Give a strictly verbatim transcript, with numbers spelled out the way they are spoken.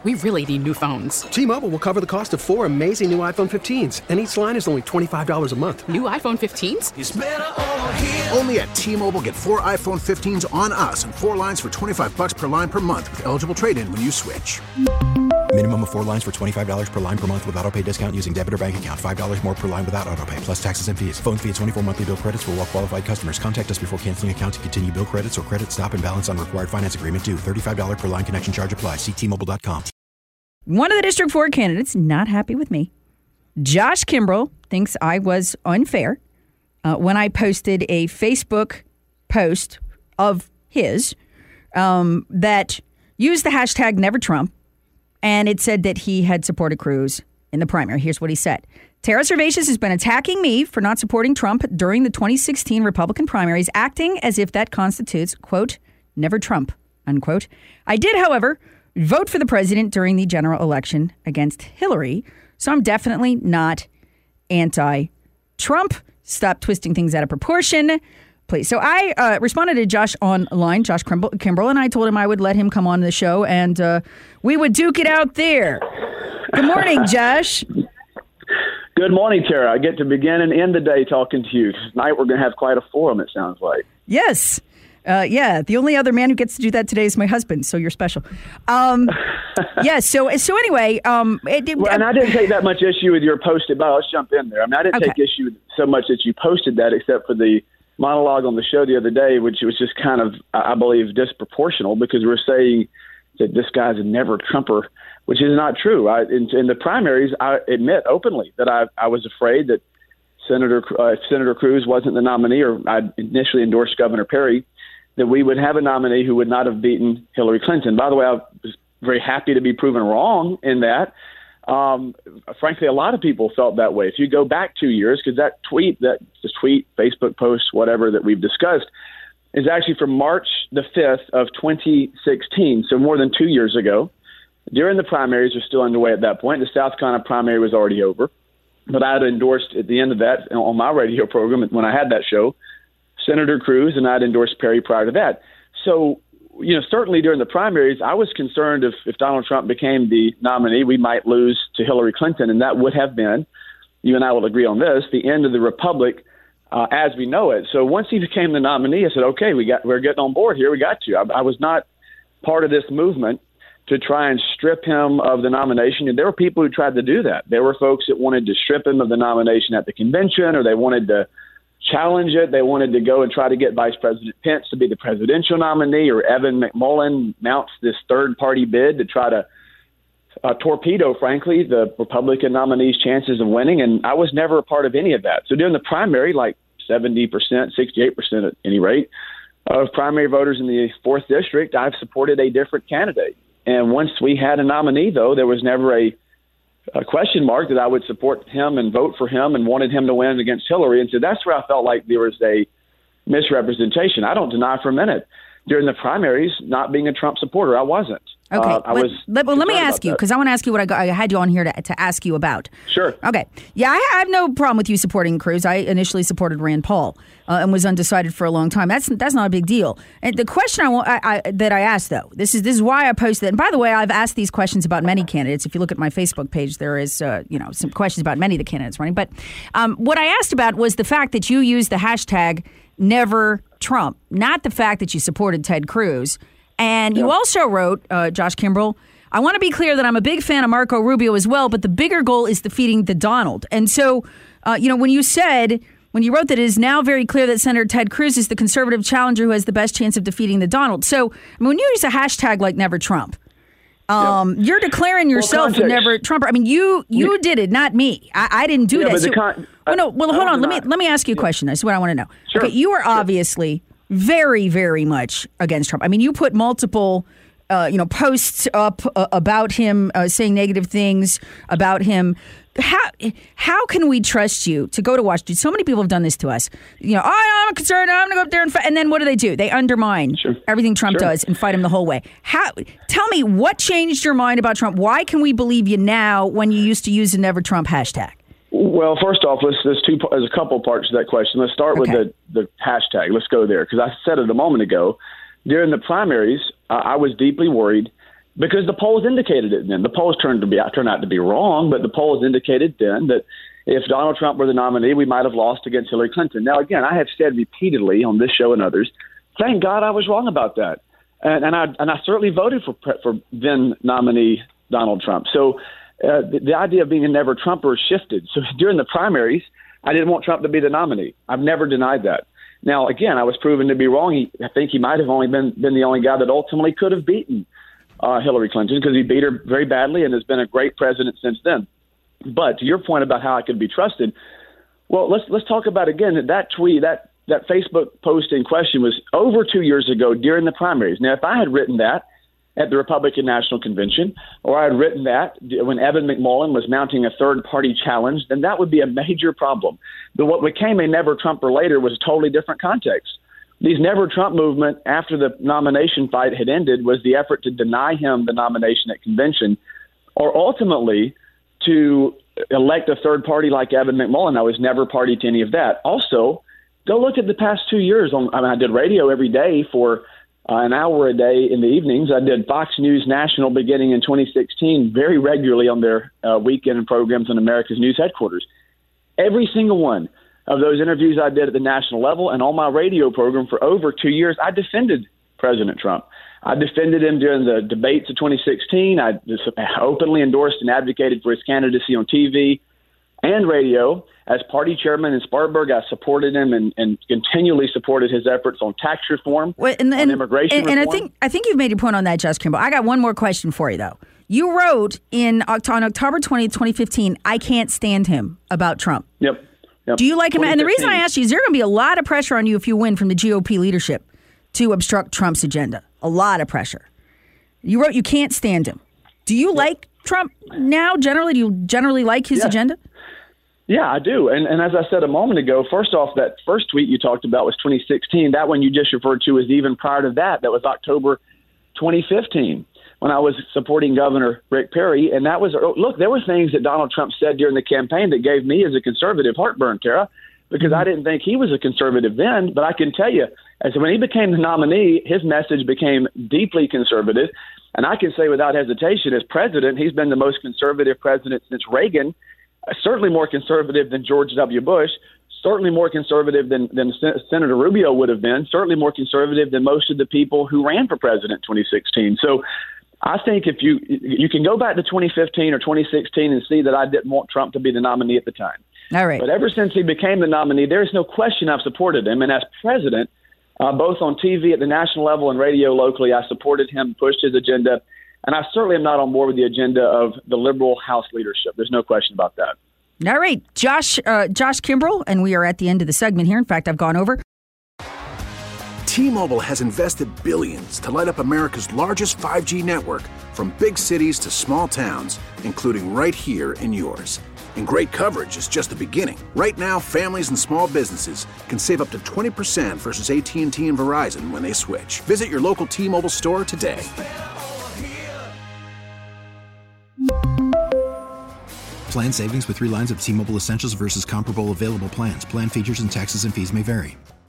We really need new phones. T-Mobile will cover the cost of four amazing new iPhone fifteens, and each line is only twenty-five dollars a month. New iPhone fifteens? It's better over here. Only at T-Mobile, get four iPhone fifteens on us and four lines for twenty-five dollars per line per month with eligible trade-in when you switch. Minimum of four lines for twenty-five dollars per line per month with autopay discount using debit or bank account. five dollars more per line without autopay, plus taxes and fees. Phone fee at twenty-four monthly bill credits for well-qualified customers. Contact us before canceling account to continue bill credits or credit stop and balance on required finance agreement due. thirty-five dollars per line connection charge applies. See T Mobile dot com. One of the District four candidates not happy with me. Josh Kimbrell thinks I was unfair uh, when I posted a Facebook post of his um, that used the hashtag NeverTrump, and it said that he had supported Cruz in the primary. Here's what he said. Tara Servatius has been attacking me for not supporting Trump during the twenty sixteen Republican primaries, acting as if that constitutes, quote, never Trump, unquote. I did, however, vote for the president during the general election against Hillary, so I'm definitely not anti-Trump. Stop twisting things out of proportion, please. So I uh, responded to Josh online, Josh Kimbrell, Kimbrell, and I told him I would let him come on the show, and uh, we would duke it out there. Good morning, Josh. Good morning, Tara. I get to begin and end the day talking to you. Tonight we're going to have quite a forum, it sounds like. Yes. Uh, yeah, the only other man who gets to do that today is my husband, so you're special. Um, yeah, so so anyway. Um, it, it, well, and I didn't take that much issue with your post about, let's jump in there. I mean, I didn't okay. take issue so much that you posted that, except for the monologue on the show the other day, which was just kind of, I believe, disproportional, because we're saying that this guy's a never Trumper, which is not true. I, in, in the primaries, I admit openly that I, I was afraid that Senator uh, if Senator Cruz wasn't the nominee, or I initially endorsed Governor Perry, that we would have a nominee who would not have beaten Hillary Clinton. By the way, I was very happy to be proven wrong in that. Um, frankly, a lot of people felt that way. If you go back two years, because that tweet, that this tweet, Facebook post, whatever that we've discussed, is actually from March the fifth of twenty sixteen, so more than two years ago. During the primaries were still underway at that point. The South Carolina primary was already over. But I had endorsed at the end of that on my radio program when I had that show, Senator Cruz, and I'd endorsed Perry prior to that. So, you know, certainly during the primaries, I was concerned if, if Donald Trump became the nominee, we might lose to Hillary Clinton, and that would have been, you and I will agree on this, the end of the Republic uh, as we know it. So once he became the nominee, I said, okay, we got, we're getting on board here. We got to. I, I was not part of this movement to try and strip him of the nomination. And there were people who tried to do that. There were folks that wanted to strip him of the nomination at the convention, or they wanted to challenge it. They wanted to go and try to get Vice President Pence to be the presidential nominee, or Evan McMullin mounts this third-party bid to try to uh, torpedo, frankly, the Republican nominee's chances of winning. And I was never a part of any of that. So during the primary, like seventy percent, sixty-eight percent at any rate, of primary voters in the fourth District, I've supported a different candidate. And once we had a nominee, though, there was never a, a question mark that I would support him and vote for him and wanted him to win against Hillary. And so that's where I felt like there was a misrepresentation. I don't deny for a minute during the primaries not being a Trump supporter. I wasn't. Okay. Uh, I but, was let, well, let me ask you, because I want to ask you what I, got, I had you on here to, to ask you about. Sure. Okay. Yeah, I, I have no problem with you supporting Cruz. I initially supported Rand Paul uh, and was undecided for a long time. That's that's not a big deal. And the question I, want, I, I that I asked, though, this is this is why I posted it. And by the way, I've asked these questions about many candidates. If you look at my Facebook page, there is uh, you know some questions about many of the candidates running. But um, what I asked about was the fact that you used the hashtag Never Trump, not the fact that you supported Ted Cruz. And you also wrote, uh, Josh Kimbrell, I want to be clear that I'm a big fan of Marco Rubio as well, but the bigger goal is defeating the Donald. And so, uh, you know, when you said, when you wrote that it is now very clear that Senator Ted Cruz is the conservative challenger who has the best chance of defeating the Donald. So, I mean, when you use a hashtag like Never Trump, um, yep. you're declaring yourself well, Never Trumper. I mean, you you yeah. did it, not me. I, I didn't do yeah, that. But so, the con- well, no, well, I, hold I on. Let not. me let me ask you a question. That's what I want to know. Sure. Okay, you are sure. obviously very, very much against Trump. I mean, you put multiple Uh, you know, posts up uh, about him, uh, saying negative things about him. How how can we trust you to go to Washington? So many people have done this to us. You know, oh, I'm concerned. I'm going to go up there and fight. And then what do they do? They undermine sure. everything Trump sure. does and fight him the whole way. How? Tell me, what changed your mind about Trump? Why can we believe you now when you used to use the Never Trump hashtag? Well, first off, let's, there's two. There's a couple parts to that question. Let's start okay. with the, the hashtag. Let's go there, because I said it a moment ago. During the primaries, uh, I was deeply worried because the polls indicated it then. The polls turned to be turned out to be wrong, but the polls indicated then that if Donald Trump were the nominee, we might have lost against Hillary Clinton. Now, again, I have said repeatedly on this show and others, thank God I was wrong about that. And, and I and I certainly voted for for then nominee Donald Trump. So uh, the, the idea of being a never Trumper shifted. So during the primaries, I didn't want Trump to be the nominee. I've never denied that. Now, again, I was proven to be wrong. He, I think he might have only been, been the only guy that ultimately could have beaten uh, Hillary Clinton because he beat her very badly and has been a great president since then. But to your point about how I could be trusted, well, let's let's talk about again that that tweet, that that Facebook post in question was over two years ago during the primaries. Now, if I had written that at the Republican National Convention, or I had written that when Evan McMullin was mounting a third-party challenge, then that would be a major problem. But what became a Never Trumper later was a totally different context. These Never Trump movement after the nomination fight had ended was the effort to deny him the nomination at convention, or ultimately to elect a third party like Evan McMullin. I was never party to any of that. Also, go look at the past two years. On, I mean, I did radio every day for uh, an hour a day in the evenings. I did Fox News National beginning in twenty sixteen very regularly on their uh, weekend programs on America's News Headquarters. Every single one of those interviews I did at the national level and on my radio program for over two years, I defended President Trump. I defended him during the debates of twenty sixteen. I openly endorsed and advocated for his candidacy on T V and radio. As party chairman in Spartanburg, I supported him and, and continually supported his efforts on tax reform, Wait, and, on and, immigration and, reform. And I think I think you've made a point on that, Josh Kimball. I got one more question for you, though. You wrote in on October twentieth, twenty fifteen, I can't stand him about Trump. Yep. yep. Do you like him? And the reason I asked you is there going to be a lot of pressure on you if you win from the G O P leadership to obstruct Trump's agenda. A lot of pressure. You wrote you can't stand him. Do you yep. like Trump now generally? Do you generally like his yeah. agenda? Yeah, I do. And and as I said a moment ago, first off, that first tweet you talked about was twenty sixteen. That one you just referred to was even prior to that. That was October twenty fifteen when I was supporting Governor Rick Perry. And that was, look, there were things that Donald Trump said during the campaign that gave me as a conservative heartburn, Tara, because I didn't think he was a conservative then. But I can tell you, as when he became the nominee, his message became deeply conservative. And I can say without hesitation, as president, he's been the most conservative president since Reagan. Certainly more conservative than George W. Bush, certainly more conservative than, than Sen- Senator Rubio would have been, certainly more conservative than most of the people who ran for president in twenty sixteen. So I think if you you can go back to twenty fifteen or twenty sixteen and see that I didn't want Trump to be the nominee at the time. All right. But ever since he became the nominee, there is no question I've supported him. And as president, uh, both on T V at the national level and radio locally, I supported him, pushed his agenda. And I certainly am not on board with the agenda of the liberal House leadership. There's no question about that. All right. Josh uh, Josh Kimbrell, and we are at the end of the segment here. In fact, I've gone over. T-Mobile has invested billions to light up America's largest five G network, from big cities to small towns, including right here in yours. And great coverage is just the beginning. Right now, families and small businesses can save up to twenty percent versus A T and T and Verizon when they switch. Visit your local T-Mobile store today. Plan savings with three lines of T-Mobile Essentials versus comparable available plans. Plan features and taxes and fees may vary.